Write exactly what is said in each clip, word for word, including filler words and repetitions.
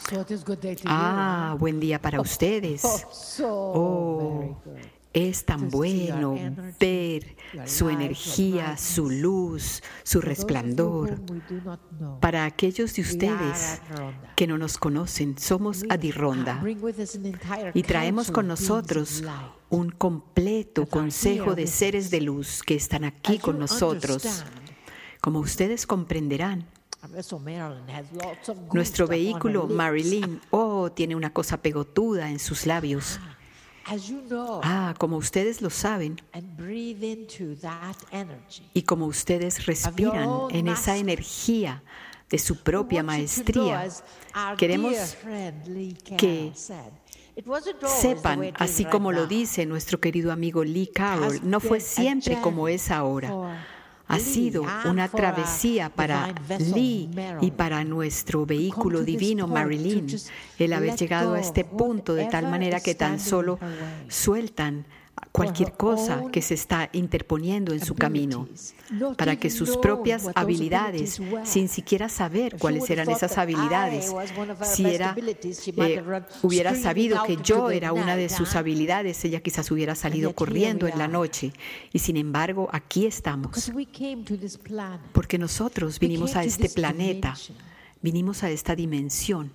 Ah, buen día para ustedes. Oh, es tan bueno ver su energía, su luz, su resplandor. Para aquellos de ustedes que no nos conocen, somos Adironda y traemos con nosotros un completo consejo de seres de luz que están aquí con nosotros. Como ustedes comprenderán, nuestro vehículo Marilyn, oh, tiene una cosa pegotuda en sus labios. Ah, como ustedes lo saben, y como ustedes respiran en esa energía de su propia maestría, queremos que sepan, así como lo dice nuestro querido amigo Lee Carroll, no fue siempre como es ahora. Ha sido una travesía para Lee y para nuestro vehículo divino Marilyn el haber llegado a este punto de tal manera que tan solo sueltan cualquier cosa que se está interponiendo en su camino, para que sus propias habilidades, sin siquiera saber cuáles eran esas habilidades, si era, eh, hubiera sabido que yo era una de sus habilidades, ella quizás hubiera salido corriendo en la noche. Y sin embargo, aquí estamos, porque nosotros vinimos a este planeta, vinimos a esta dimensión,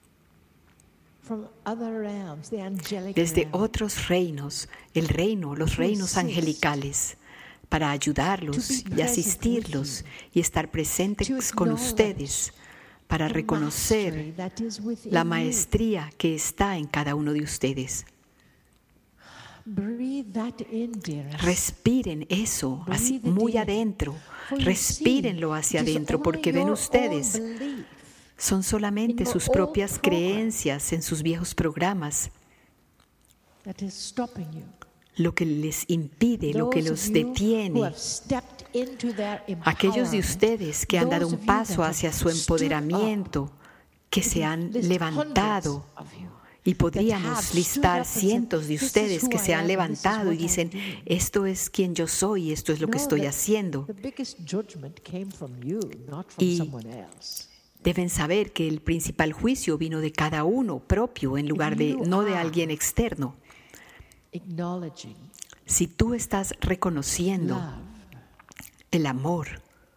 desde otros reinos, el reino, los reinos angelicales, para ayudarlos y asistirlos y estar presentes con ustedes, para reconocer la maestría que está en cada uno de ustedes. Respiren eso así muy adentro, respírenlo hacia adentro, porque ven ustedes, son solamente sus propias creencias en sus viejos programas lo que les impide, lo que los detiene. Aquellos de ustedes que han dado un paso hacia su empoderamiento, que se han levantado, y podríamos listar cientos de ustedes que se han levantado y dicen, esto es quien yo soy, esto es lo que estoy haciendo. Y deben saber que el principal juicio vino de cada uno propio en lugar de no de alguien externo. Si tú estás reconociendo el amor,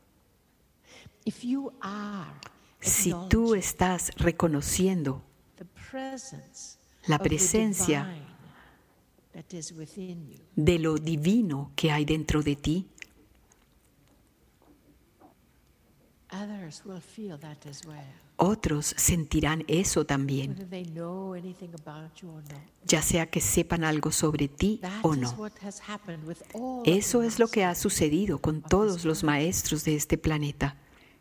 si tú estás reconociendo la presencia de lo divino que hay dentro de ti, otros sentirán eso también, ya sea que sepan algo sobre ti o no. Eso es lo que ha sucedido con todos los maestros de este planeta.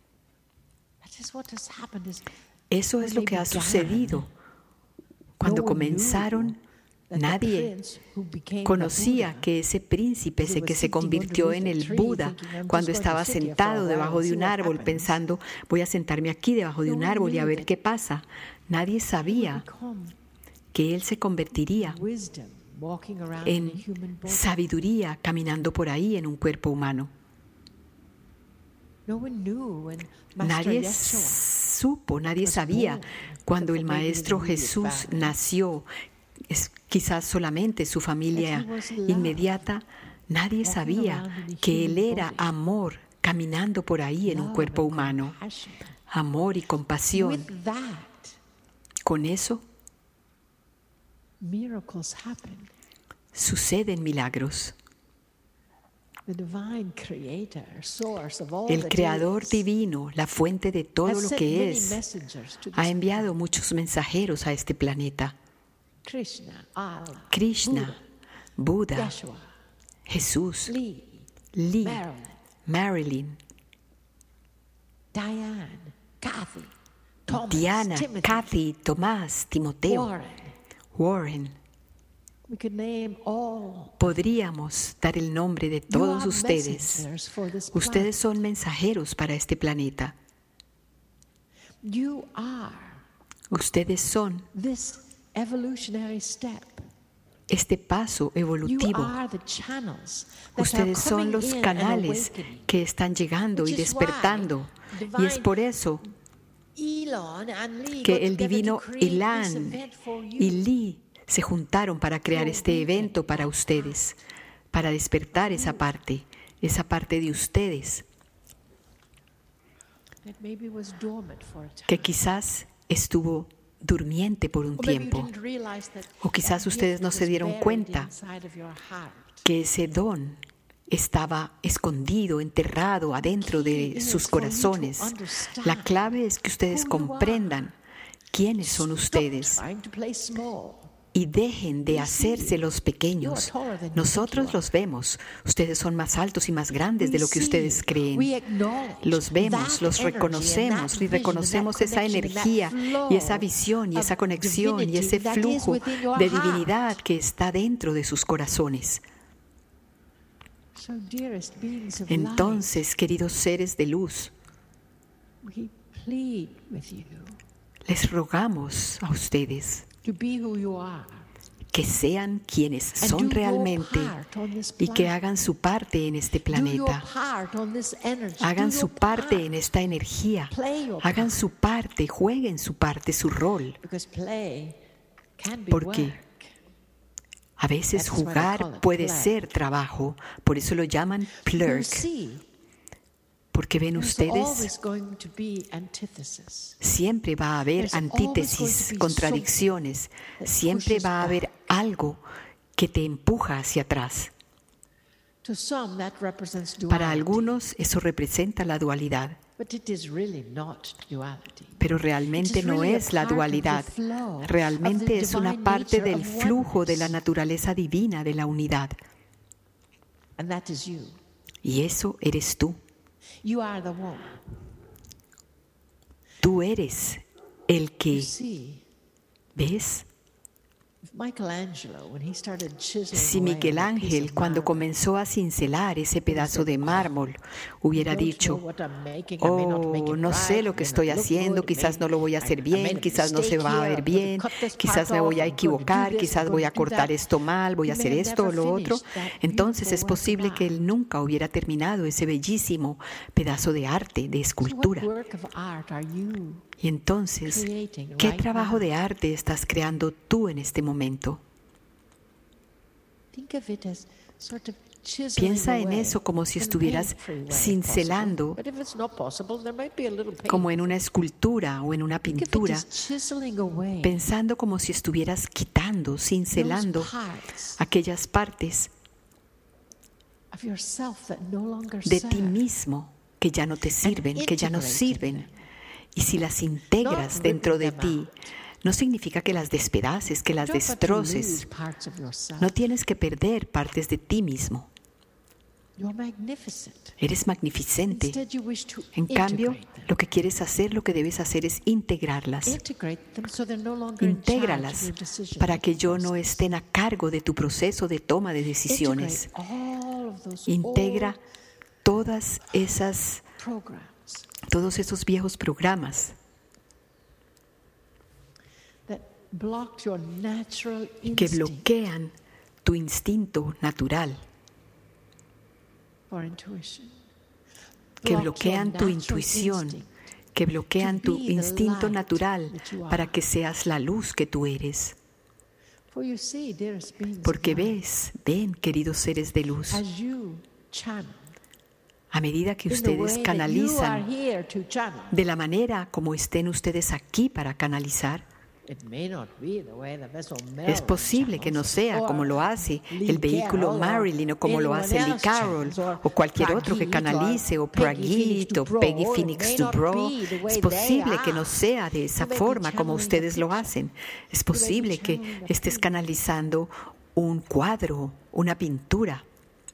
Eso es lo que ha sucedido. Cuando comenzaron, nadie conocía que ese príncipe, ese que se convirtió en el Buda, cuando estaba sentado debajo de un árbol pensando, voy a sentarme aquí debajo de un árbol y a ver qué pasa. Nadie sabía que él se convertiría en sabiduría caminando por ahí en un cuerpo humano. Nadie supo, nadie sabía cuando el Maestro Jesús nació. Es quizás solamente su familia inmediata, nadie sabía que Él era amor caminando por ahí en un cuerpo humano. Amor y compasión. Con eso suceden milagros. El Creador divino, la fuente de todo lo que es, ha enviado muchos mensajeros a este planeta. Krishna, Buda, Jesús, Lee, Marilyn, Diana, Kathy, Tomás, Timoteo, Warren. Podríamos dar el nombre de todos ustedes. Ustedes son mensajeros para este planeta. Ustedes son este paso evolutivo. Ustedes son los canales que están llegando y despertando. Y es por eso que el divino Elon y Lee se juntaron para crear este evento para ustedes, para despertar esa parte, esa parte de ustedes, que quizás estuvo durmiente por un tiempo, o quizás ustedes no se dieron cuenta que ese don estaba escondido, enterrado adentro de sus corazones. La clave es que ustedes comprendan quiénes son ustedes y dejen de hacerse los pequeños. Nosotros los vemos. Ustedes son más altos y más grandes de lo que ustedes creen. Los vemos, los reconocemos y reconocemos esa energía y esa visión y esa conexión y ese flujo de divinidad que está dentro de sus corazones. Entonces, queridos seres de luz, les rogamos a ustedes que sean quienes son realmente y que hagan su parte en este planeta. Hagan su parte en esta energía. Hagan su parte, jueguen su parte, su rol. Porque a veces jugar puede ser trabajo, por eso lo llaman plurk. Porque ven ustedes, siempre va a haber antítesis, contradicciones, siempre va a haber algo que te empuja hacia atrás. Para algunos eso representa la dualidad, pero realmente no es la dualidad, realmente es una parte del flujo de la naturaleza divina de la unidad. Y eso eres tú. Tú eres el que, ¿ves? Si Miguel Ángel, cuando comenzó a cincelar ese pedazo de mármol, hubiera dicho, oh, no sé lo que estoy haciendo, quizás no lo voy a hacer bien, quizás no se va a ver bien, quizás me voy a equivocar, quizás voy a cortar esto mal, voy a hacer esto o lo otro, entonces es posible que él nunca hubiera terminado ese bellísimo pedazo de arte, de escultura. Y entonces, ¿qué trabajo de arte estás creando tú en este momento? Piensa en eso como si estuvieras cincelando, como en una escultura o en una pintura, pensando como si estuvieras quitando, cincelando aquellas partes de ti mismo que ya no te sirven, que ya no sirven. Y si las integras dentro de ti, no significa que las despedaces, que las destroces. No tienes que perder partes de ti mismo. Eres magnificente. En cambio, lo que quieres hacer, lo que debes hacer es integrarlas. Intégralas para que yo no estén a cargo de tu proceso de toma de decisiones. Integra todas esas todos esos viejos programas que bloquean tu instinto natural, que bloquean tu intuición, que bloquean tu instinto natural para que seas la luz que tú eres. Porque ves, ven, queridos seres de luz, a medida que ustedes canalizan, de la manera como estén ustedes aquí para canalizar, es posible que no sea como lo hace el vehículo Marilyn o como lo hace Lee Carroll o cualquier otro que canalice, o Pragit o Peggy Phoenix Dubrow. Es posible que no sea de esa forma como ustedes lo hacen. Es posible que estés canalizando un cuadro, una pintura.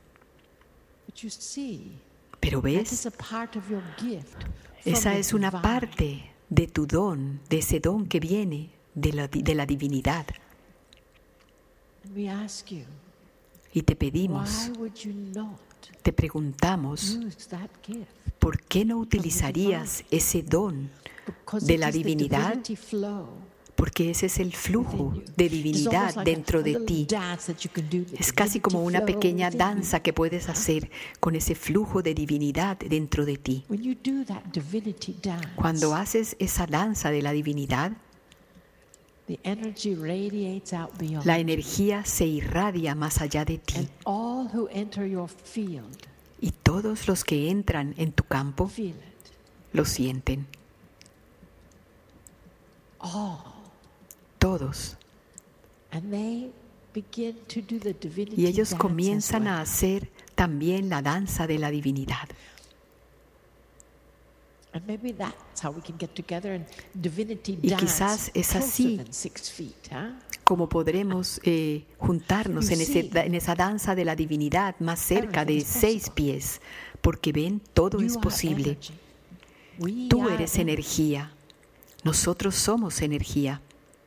Pero ves, esa es una parte de tu don, de ese don que viene de la, de la divinidad. Y te pedimos, te preguntamos, ¿por qué no utilizarías ese don de la divinidad? porque ese es el flujo de divinidad dentro de ti. Es casi como una pequeña danza que puedes hacer con ese flujo de divinidad dentro de ti. Cuando haces esa danza de la divinidad, la energía se irradia más allá de ti. Y todos los que entran en tu campo lo sienten. Todos. Y ellos comienzan a hacer también la danza de la divinidad. Y quizás es así como podremos eh, juntarnos en, ese, en esa danza de la divinidad más cerca de seis pies, porque ven, todo es posible. Tú eres energía. Nosotros somos energía.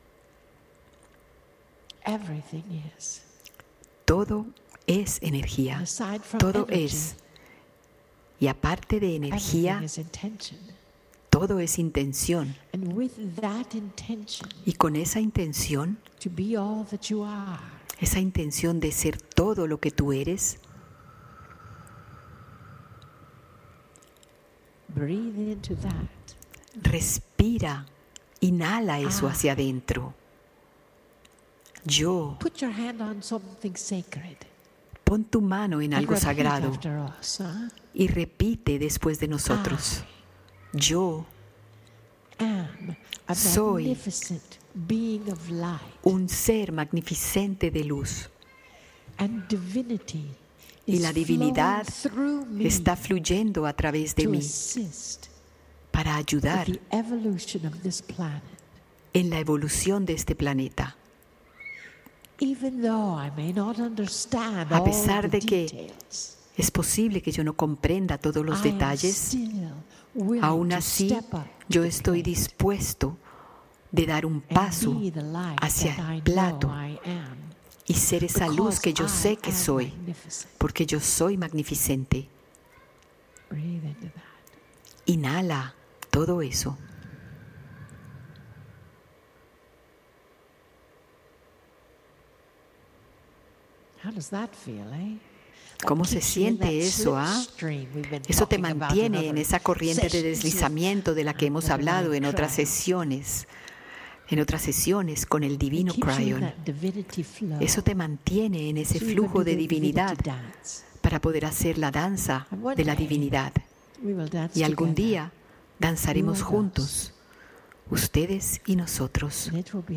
Todo es energía. Todo es. Y aparte de energía, todo es intención. Y con esa intención, esa intención de ser todo lo que tú eres, respira, inhala eso hacia adentro. Yo. Pon tu mano en algo sagrado y repite después de nosotros. Yo soy un ser magnificente de luz. Y la divinidad está fluyendo a través de mí para ayudar en la evolución de este planeta. A pesar de que es posible que yo no comprenda todos los detalles, aún así yo estoy dispuesto de dar un paso hacia el plato y ser esa luz que yo sé que soy, porque yo soy magnificente. Inhala todo eso. ¿Cómo se siente eso? ¿ah? Eso te mantiene en esa corriente de deslizamiento de la que hemos hablado en otras sesiones, en otras sesiones con el divino Cryon. Eso te mantiene en ese flujo de divinidad para poder hacer la danza de la divinidad. Y algún día danzaremos juntos, ustedes y nosotros.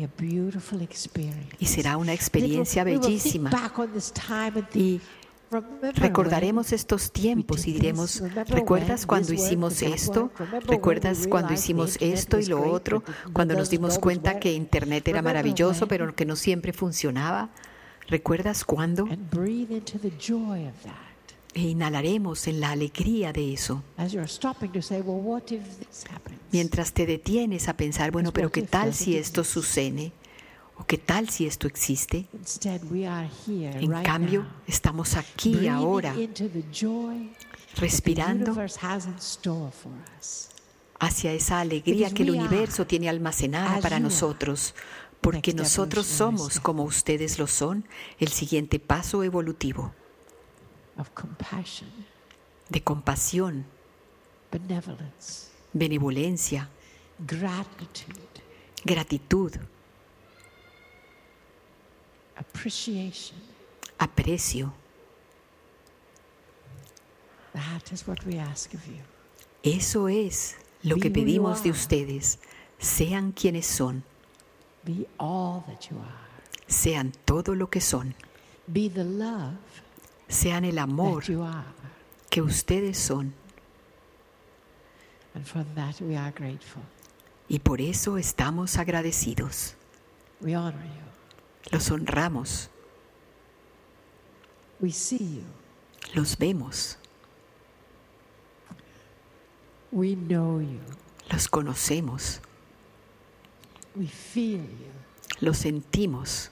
Y será una experiencia bellísima. Y recordaremos estos tiempos y diremos, ¿recuerdas cuando hicimos esto? ¿Recuerdas cuando hicimos esto y lo otro? Cuando nos dimos cuenta que Internet era maravilloso, pero que no siempre funcionaba. ¿Recuerdas cuándo? E inhalaremos en la alegría de eso. Mientras te detienes a pensar, bueno, pero ¿qué tal si esto sucede? ¿O qué tal si esto existe? En cambio, estamos aquí ahora, respirando hacia esa alegría que el universo tiene almacenada para nosotros, porque nosotros somos, como ustedes lo son, el siguiente paso evolutivo de compasión, benevolencia, gratitud, aprecio. Eso es lo que pedimos de ustedes. Sean quienes son. Sean todo lo que son. Sean el amor que ustedes son. Y por eso estamos agradecidos. Los honramos. Los vemos. Los conocemos. Los sentimos.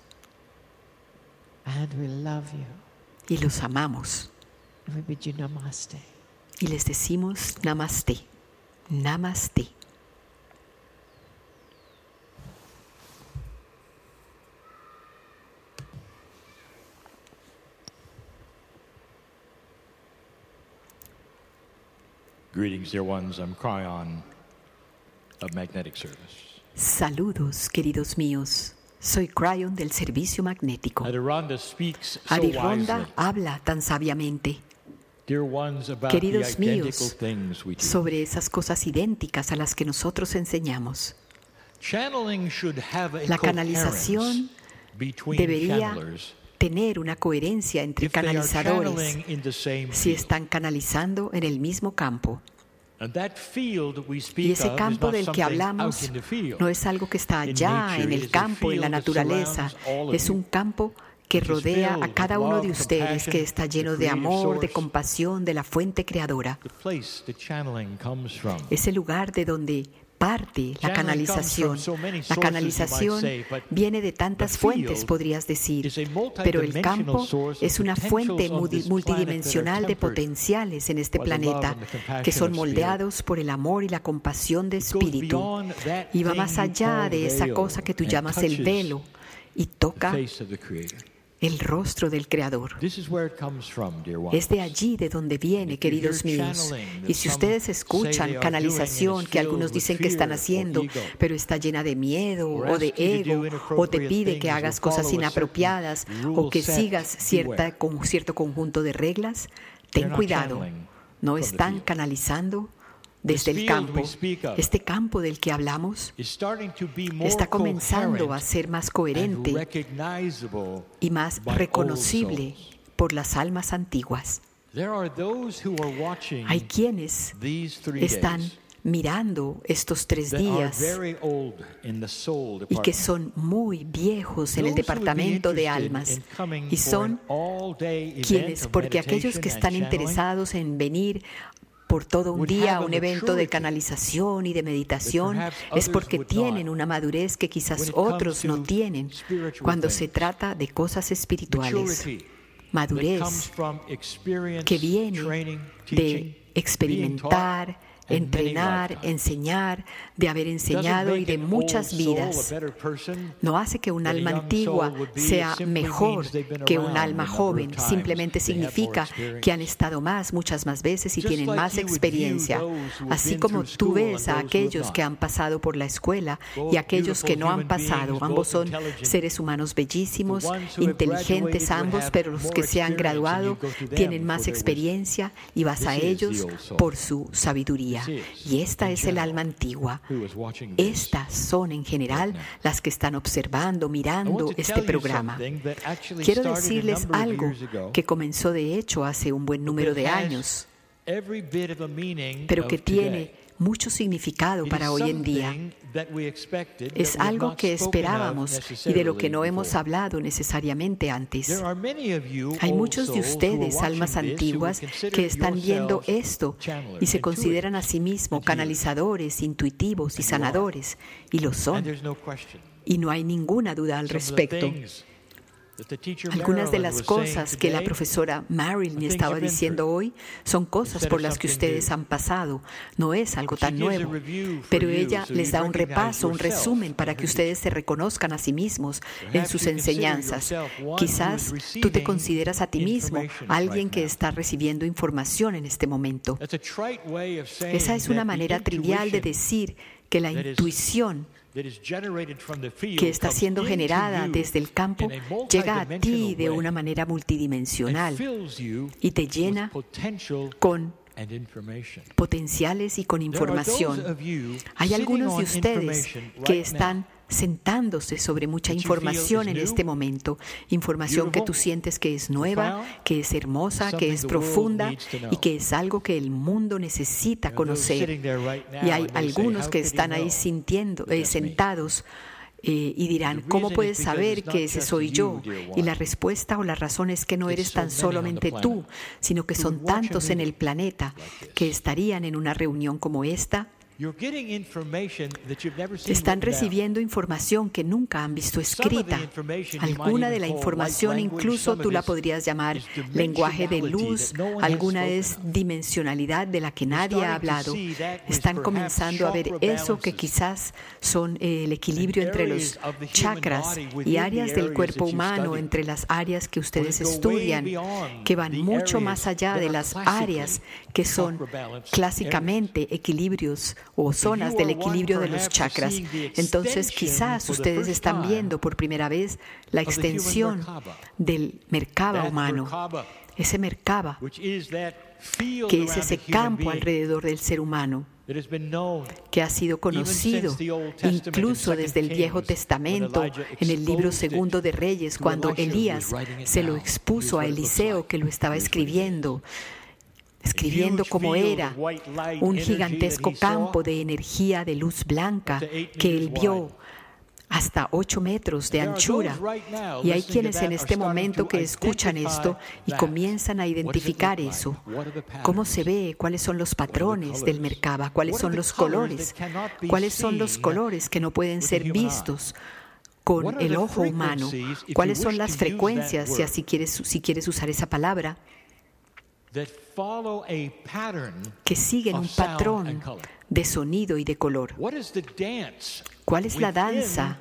Y los amamos. Y les decimos Namaste. Namaste. Greetings, dear ones. I'm Cryon of Magnetic Service. Saludos, queridos míos. Soy Cryon del servicio magnético. Adironda speaks so Adironda wisely. habla tan sabiamente, Dear ones, about queridos the identical míos, things we do. sobre esas cosas idénticas a las que nosotros enseñamos. Channeling should have a La coherence canalización between debería channelers tener una coherencia entre if they are canalizadores channeling in the same si field. están canalizando en el mismo campo. And that field we Y speak ese of is campo not del que something out hablamos in the field. no es algo que está In allá nature, en it el is a campo, en la field that naturaleza. surrounds all of Es you, un campo que which is rodea filled a cada with uno love, de ustedes, compassion, que está lleno the de creative amor, de source. compasión, de la fuente creadora. The place the channeling comes from. Ese lugar de donde parte la Channeling canalización. comes from so many La sources, canalización you might say, but viene de tantas the fuentes, field podrías decir, is a pero el multidimensional campo source of es una fuente potentials on multi- this planet that are multidimensional de tempered potenciales en este by the love planeta and the compassion que son of moldeados por el amor y la compasión de It goes espíritu. beyond that Y va thing más you allá call de esa veil cosa que tú and llamas el touches velo y the toca face of the Creator. el rostro del Creador. This is where it comes from, dear ones. Es de allí de donde viene, queridos míos. Y si ustedes escuchan canalización que algunos dicen que están haciendo, pero está llena de miedo o de ego, o te pide que hagas cosas inapropiadas o que sigas cierta, con cierto conjunto de reglas, ten cuidado. No están canalizando desde el campo. Este campo del que hablamos está comenzando a ser más coherente y más reconocible por las almas antiguas. Hay quienes están mirando estos tres días y que son muy viejos en el departamento de almas y son quienes, porque aquellos que están interesados en venir por todo un día a un evento de canalización y de meditación, es porque tienen una madurez que quizás otros no tienen cuando se trata de cosas espirituales. Madurez que viene de experimentar, entrenar, enseñar, de haber enseñado y de muchas vidas. No hace que un alma antigua sea mejor que un alma joven, simplemente significa que han estado más, muchas más veces y tienen más experiencia. Así como tú ves a aquellos que han pasado por la escuela y aquellos que no han pasado, ambos son seres humanos bellísimos, inteligentes ambos, pero los que se han graduado tienen más experiencia y vas a ellos por su sabiduría. Y esta es el alma antigua. Estas son en general las que están observando, mirando este programa. Quiero decirles algo que comenzó de hecho hace un buen número de años, pero que tiene mucho significado para hoy en día. Es algo que esperábamos y de lo que no hemos hablado necesariamente antes. Hay muchos de ustedes, almas antiguas, que están viendo esto y se consideran a sí mismos canalizadores, intuitivos y sanadores, y lo son. Y no hay ninguna duda al respecto. Algunas de las cosas que la profesora Marilyn estaba diciendo hoy son cosas por las que ustedes han pasado. No es algo tan nuevo, pero ella les da un repaso, un resumen para que ustedes se reconozcan a sí mismos en sus enseñanzas. Quizás tú te consideras a ti mismo alguien que está recibiendo información en este momento. Esa es una manera trivial de decir que la intuición que está siendo generada desde el campo llega a ti de una manera multidimensional y te llena con potenciales y con información. Hay algunos de ustedes que están sentándose sobre mucha información en este momento, información que tú sientes que es nueva, que es hermosa, que es profunda y que es algo que el mundo necesita conocer. Y hay algunos que están ahí sintiendo, eh, sentados eh, y dirán, ¿cómo puedes saber que ese soy yo? Y la respuesta o la razón es que no eres tan solamente tú, sino que son tantos en el planeta que estarían en una reunión como esta Están recibiendo información que nunca han visto escrita. Alguna de la información incluso tú la podrías llamar lenguaje de luz, alguna es dimensionalidad de la que nadie ha hablado. Están comenzando a ver eso que quizás son el equilibrio entre los chakras y áreas del cuerpo humano, entre las áreas que ustedes estudian, que van mucho más allá de las áreas que son clásicamente equilibrios o zonas del equilibrio de los chakras. Entonces quizás ustedes están viendo por primera vez la extensión del Merkaba humano, ese Merkaba, que es ese campo alrededor del ser humano, que ha sido conocido incluso desde el Viejo Testamento, en el libro segundo de Reyes, cuando Elías se lo expuso a Eliseo, que lo estaba escribiendo, escribiendo cómo era un gigantesco campo de energía de luz blanca que él vio hasta ocho metros de anchura. Y hay quienes en este momento que escuchan esto y comienzan a identificar eso. ¿Cómo se ve? ¿Cuáles son los patrones del Merkaba? ¿Cuáles son los colores? ¿Cuáles son los colores que no pueden ser vistos con el ojo humano? ¿Cuáles son las frecuencias, si así quieres, si quieres usar esa palabra, que siguen un patrón de sonido y de color? ¿Cuál es la danza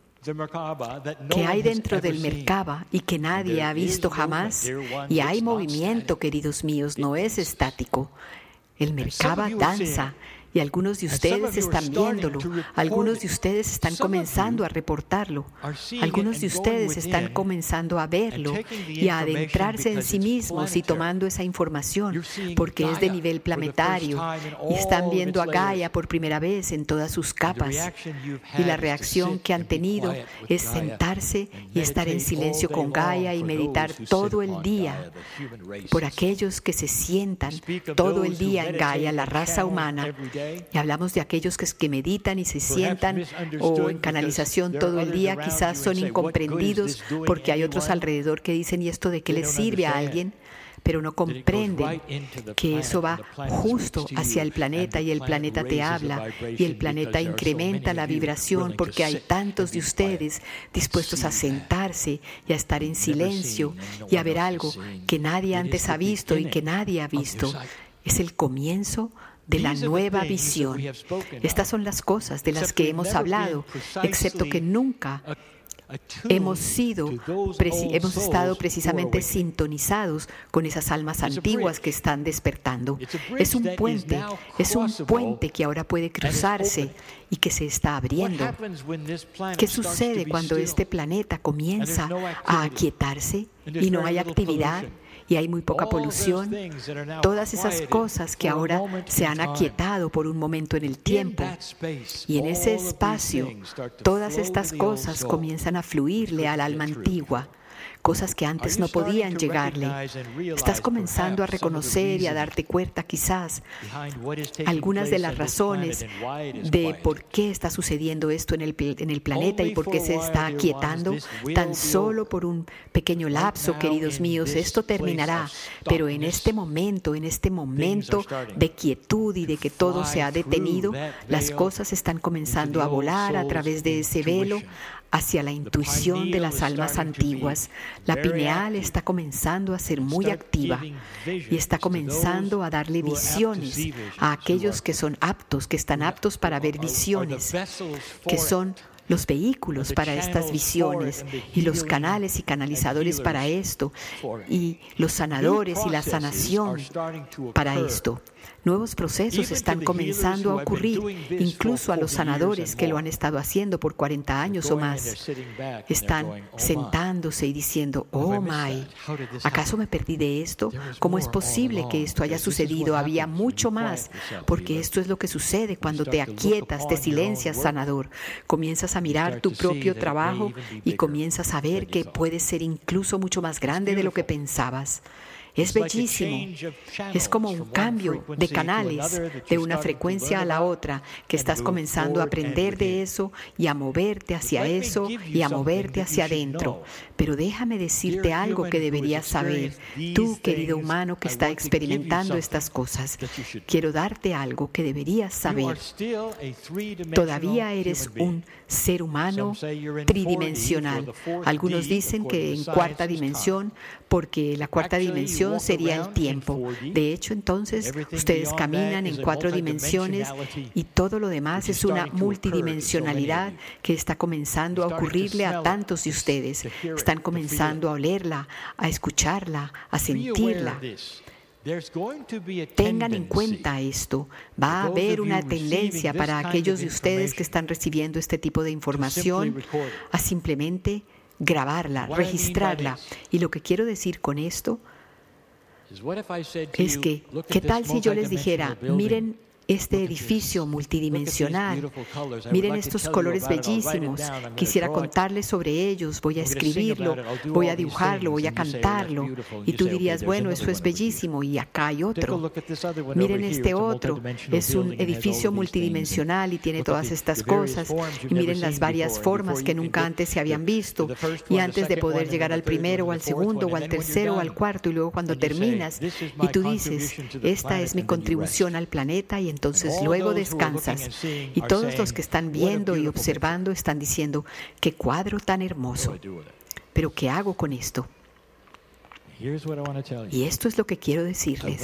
que hay dentro del Merkaba y que nadie ha visto jamás? Y hay movimiento, queridos míos, no es estático. El Merkaba danza. Y algunos de ustedes están viéndolo, algunos de ustedes están comenzando a reportarlo, algunos de ustedes están comenzando a verlo y a adentrarse en sí mismos y tomando esa información porque es de nivel planetario y están viendo a Gaia por primera vez en todas sus capas. Y la reacción que han tenido es sentarse y estar en silencio con Gaia y meditar todo el día. Por aquellos que se sientan todo el día en Gaia, la raza humana, y hablamos de aquellos que, que meditan y se sientan o en canalización todo el día, quizás son incomprendidos porque hay otros alrededor que dicen, ¿y esto de qué les sirve a alguien? Pero no comprenden que eso va justo hacia el planeta y el planeta te habla y el planeta incrementa la vibración porque hay tantos de ustedes dispuestos a sentarse y a estar en silencio y a ver algo que nadie antes ha visto y que nadie ha visto. Es el comienzo de la nueva visión. Estas son las cosas de las que hemos hablado, excepto que nunca hemos sido, hemos estado precisamente sintonizados con esas almas antiguas que están despertando. Es un puente, es un puente que ahora puede cruzarse y que se está abriendo. ¿Qué sucede cuando este planeta comienza a aquietarse y no hay actividad? Y hay muy poca polución, todas esas cosas que ahora se han aquietado por un momento en el tiempo. Y en ese espacio, todas estas cosas comienzan a fluirle al alma antigua, cosas que antes no podían llegarle. Estás comenzando a reconocer y a darte cuenta quizás algunas de las razones de por qué está sucediendo esto en el, en el planeta y por qué se está aquietando tan solo por un pequeño lapso, queridos míos. Esto terminará, pero en este momento, en este momento de quietud y de que todo se ha detenido, las cosas están comenzando a volar a través de ese velo hacia la intuición de las almas antiguas. La pineal está comenzando a ser muy activa y está comenzando a darle visiones a aquellos que son aptos, que están aptos para ver visiones, que son los vehículos para estas visiones y los canales y canalizadores para esto y los sanadores y la sanación para esto. Nuevos procesos están comenzando a ocurrir, incluso a los sanadores que lo han estado haciendo por cuarenta años o más. Están sentándose y diciendo, oh my, ¿acaso me perdí de esto? ¿Cómo es posible que esto haya sucedido? Había mucho más, porque esto es lo que sucede cuando te aquietas, te silencias, sanador. Comienzas a mirar tu propio trabajo y comienzas a ver que puede ser incluso mucho más grande de lo que pensabas. Es bellísimo. Es como un cambio de canales de una frecuencia a la otra, que estás comenzando a aprender de eso y a moverte hacia eso y a moverte hacia adentro. Pero déjame decirte algo que deberías saber. Tú, querido humano que está experimentando estas cosas, quiero darte algo que deberías saber. Todavía eres un ser humano tridimensional. Algunos dicen que en cuarta dimensión, porque la cuarta dimensión sería el tiempo. De hecho, entonces, ustedes caminan en cuatro dimensiones y todo lo demás es una multidimensionalidad que está comenzando a ocurrirle a tantos de ustedes. Están comenzando a olerla, a escucharla, a sentirla. Tengan en cuenta esto. Va a haber una tendencia para aquellos de ustedes que están recibiendo este tipo de información a simplemente grabarla, registrarla. Y lo que quiero decir con esto es que, ¿qué tal si yo les dijera, miren este edificio multidimensional, miren estos colores bellísimos, quisiera contarles sobre ellos, voy a escribirlo, voy a dibujarlo, voy a cantarlo, y tú dirías, bueno, eso es bellísimo, y acá hay otro. Miren este otro, es un edificio multidimensional y tiene todas estas cosas, y miren las varias formas que nunca antes se habían visto, y antes de poder llegar al primero o al segundo o al tercero o al cuarto, y luego cuando terminas, y tú dices, esta es mi contribución al planeta, y entonces luego descansas. Y todos los que están viendo y observando están diciendo, qué cuadro tan hermoso. Pero ¿qué hago con esto? Y esto es lo que quiero decirles.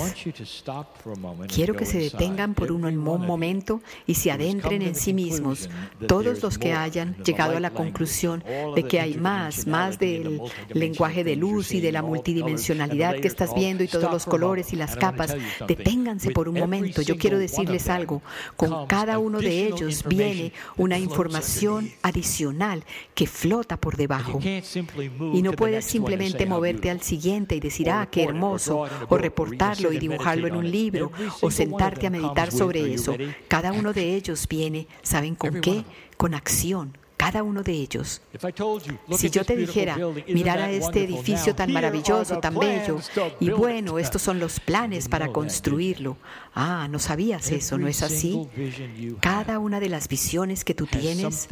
Quiero que se detengan por un momento y se adentren en sí mismos. Todos los que hayan llegado a la conclusión de que hay más, más del lenguaje de luz y de la multidimensionalidad que estás viendo y todos los colores y las capas, deténganse por un momento. Yo quiero decirles algo. Con cada uno de ellos viene una información adicional que flota por debajo. Y no puedes simplemente moverte al siguiente y decir, ah, qué hermoso, o reportarlo y dibujarlo en un libro, o sentarte a meditar sobre eso. Cada uno de ellos viene, ¿saben con qué? Con acción. Cada uno de ellos. Si yo te dijera, mirar a este edificio tan maravilloso, tan bello, y bueno, estos son los planes para construirlo. Ah, no sabías eso, ¿no es así? Cada una de las visiones que tú tienes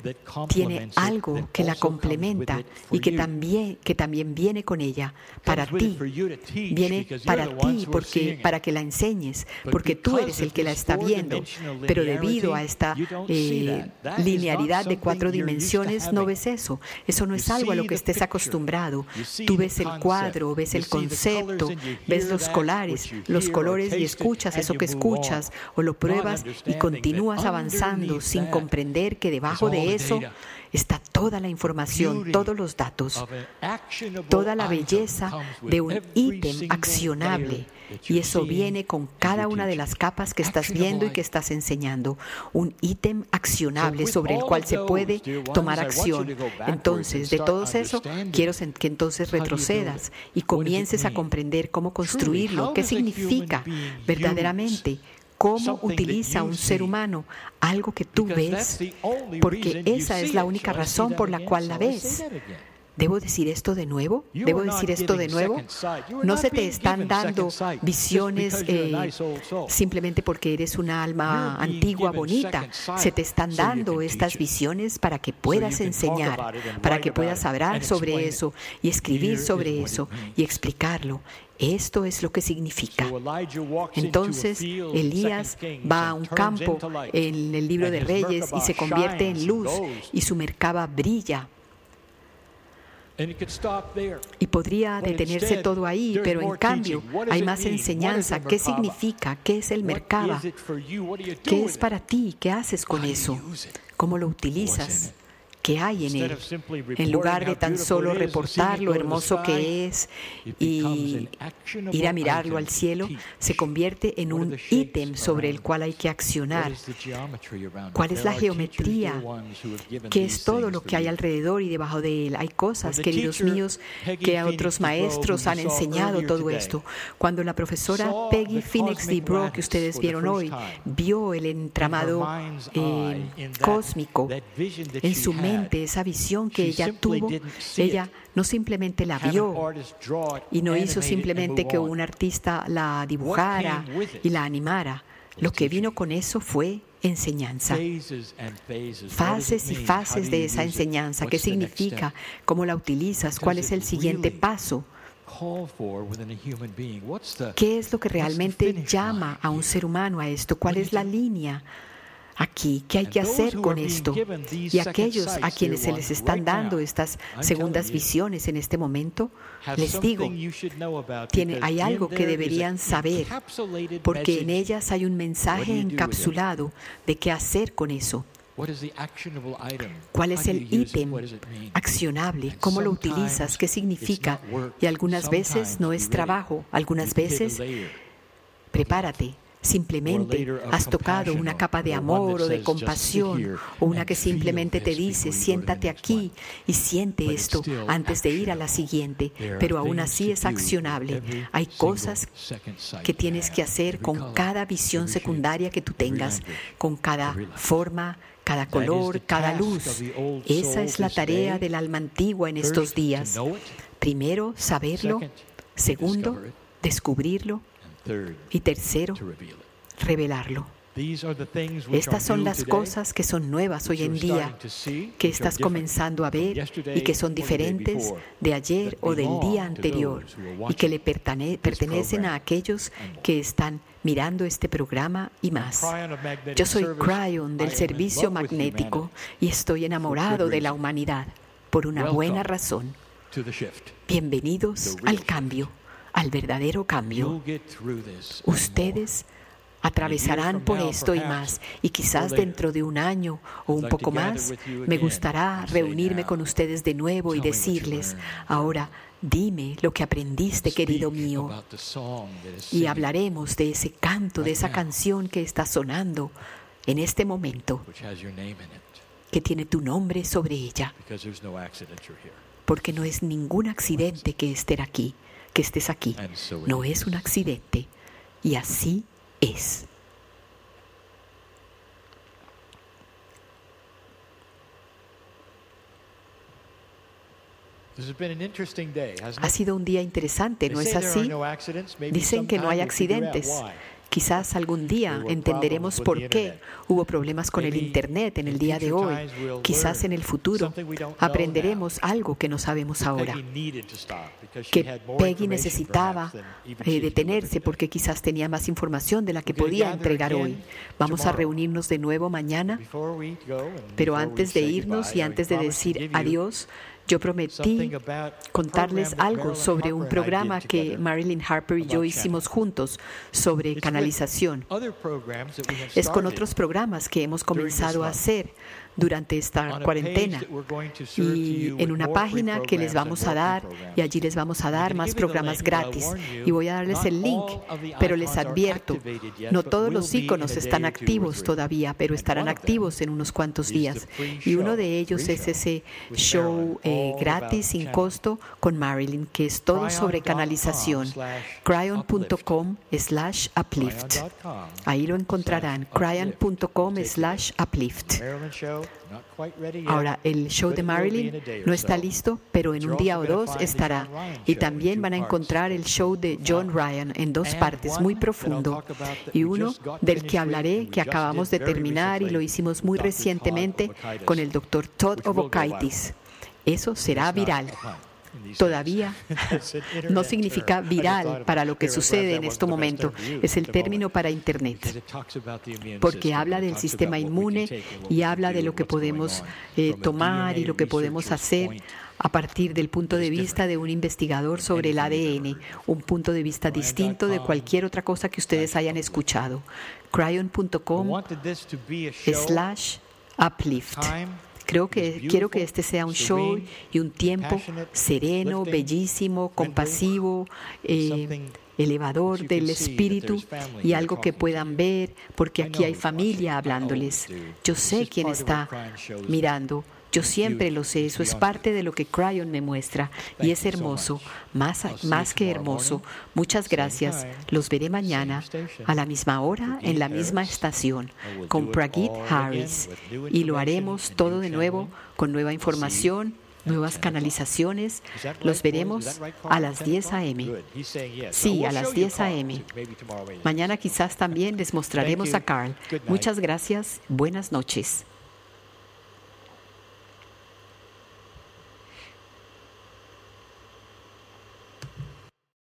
tiene algo que la complementa y que también, que también viene con ella para ti. Viene para ti porque, para que la enseñes, porque tú eres el que la está viendo. Pero debido a esta eh, linearidad de cuatro dimensiones, no ves eso. Eso no es algo a lo que estés acostumbrado. Tú ves el cuadro, ves el concepto, ves los colores, los colores y escuchas eso que escuchas, o lo pruebas y continúas avanzando sin comprender que debajo de eso está toda la información, todos los datos, toda la belleza de un ítem accionable. Y eso viene con cada una de las capas que estás viendo y que estás enseñando. Un ítem accionable sobre el cual se puede tomar acción. Entonces, de todo eso, quiero que entonces retrocedas y comiences a comprender cómo construirlo. ¿Qué significa verdaderamente? ¿Cómo utiliza un ser humano algo que tú ves? Porque esa es la única razón por la cual la ves. ¿Debo decir esto de nuevo? ¿Debo decir esto de nuevo? No se te están dando visiones eh, simplemente porque eres una alma antigua, bonita. Se te están dando estas visiones para que puedas enseñar, para que puedas hablar sobre eso y escribir sobre eso y explicarlo. Esto es lo que significa. Entonces, Elías va a un campo en el libro de Reyes y se convierte en luz y su Merkabah brilla. Y podría detenerse todo ahí, pero en cambio hay más enseñanza. ¿Qué significa? ¿Qué es el Merkabah? ¿Qué es para ti? ¿Qué haces con eso? ¿Cómo lo utilizas? ¿Qué hay en él? En lugar de tan solo reportar lo hermoso que es y ir a mirarlo al cielo, se convierte en un ítem sobre el cual hay que accionar. ¿Cuál es la geometría? ¿Qué es todo lo que hay alrededor y debajo de él? Hay cosas, queridos míos, que a otros maestros han enseñado todo esto. Cuando la profesora Peggy Phoenix DeBrough, que ustedes vieron hoy, vio el entramado eh, cósmico en su mente, realmente esa visión que ella tuvo, ella no simplemente la vio y no hizo simplemente que un artista la dibujara y la animara. Lo que vino con eso fue enseñanza. Fases y fases de esa enseñanza. ¿Qué significa? ¿Cómo la utilizas? ¿Cuál es el siguiente paso? ¿Qué es lo que realmente llama a un ser humano a esto? ¿Cuál es la línea aquí? ¿Qué hay que hacer con esto? Y aquellos a quienes se les están dando estas segundas visiones en este momento, les digo, tiene, hay algo que deberían saber, porque en ellas hay un mensaje encapsulado de qué hacer con eso. ¿Cuál es el ítem accionable? ¿Cómo lo utilizas? ¿Qué significa? Y algunas veces no es trabajo, algunas veces prepárate. Simplemente has tocado una capa de amor o de compasión, o una que simplemente te dice, siéntate aquí y siente esto antes de ir a la siguiente, pero aún así es accionable. Hay cosas que tienes que hacer con cada visión secundaria que tú tengas, con cada forma, cada color, cada luz. Esa es la tarea del alma antigua en estos días. Primero, saberlo. Segundo, descubrirlo. Y tercero, revelarlo. Estas son las cosas que son nuevas hoy en día, que estás comenzando a ver y que son diferentes de ayer o del día anterior y que le pertene- pertenecen a aquellos que están mirando este programa y más. Yo soy Cryon del servicio magnético y estoy enamorado de la humanidad por una buena razón. Bienvenidos al cambio, al verdadero cambio. Ustedes atravesarán por esto y más, y quizás dentro de un año o un poco más, me gustará reunirme con ustedes de nuevo y decirles, ahora, dime lo que aprendiste, querido mío, y hablaremos de ese canto, de esa canción que está sonando en este momento, que tiene tu nombre sobre ella, porque no es ningún accidente que estés aquí, que estés aquí. No es un accidente, y así es. Ha sido un día interesante, ¿no es así? Dicen que no hay accidentes. Quizás algún día entenderemos por qué hubo problemas con el Internet en el día de hoy. Quizás en el futuro aprenderemos algo que no sabemos ahora. Que Peggy necesitaba eh, detenerse porque quizás tenía más información de la que podía entregar hoy. Vamos a reunirnos de nuevo mañana. Pero antes de irnos y antes de decir adiós, yo prometí contarles algo sobre un programa que Marilyn Harper y yo hicimos juntos sobre canalización. Es con otros programas que hemos comenzado a hacer durante esta cuarentena y en una página que les vamos a dar, y allí les vamos a dar más programas gratis y voy a darles el link, pero les advierto, no todos los iconos están activos todavía, pero estarán activos en unos cuantos días, y uno de ellos es ese show eh, gratis sin costo con Marilyn, que es todo sobre canalización. cryon punto com slash uplift, ahí lo encontrarán, cryon punto com slash uplift. Ahora, el show de Marilyn no está listo, pero en un día o dos estará. Y también van a encontrar el show de John Ryan en dos partes, muy profundo. Y uno del que hablaré, que acabamos de terminar y lo hicimos muy recientemente con el doctor Todd Obokaitis. Eso será viral. Todavía no significa viral para lo que sucede en este momento. Es el término para Internet, porque habla del sistema inmune y habla de lo que podemos eh, tomar y lo que podemos hacer a partir del punto de vista de un investigador sobre el A D N, un punto de vista distinto de cualquier otra cosa que ustedes hayan escuchado. cryon punto com slash uplift. Creo que quiero que este sea un show y un tiempo sereno, bellísimo, compasivo, eh, elevador del espíritu y algo que puedan ver, porque aquí hay familia hablándoles. Yo sé quién está mirando. Yo siempre lo sé, eso es parte de lo que Cryon me muestra y es hermoso, más, más que hermoso. Muchas gracias. Los veré mañana a la misma hora, en la misma estación, con Pragit Harris. Y lo haremos todo de nuevo, con nueva información, nuevas canalizaciones. Los veremos a las diez a eme Sí, a las diez a eme Mañana quizás también les mostraremos a Carl. Muchas gracias. Buenas noches.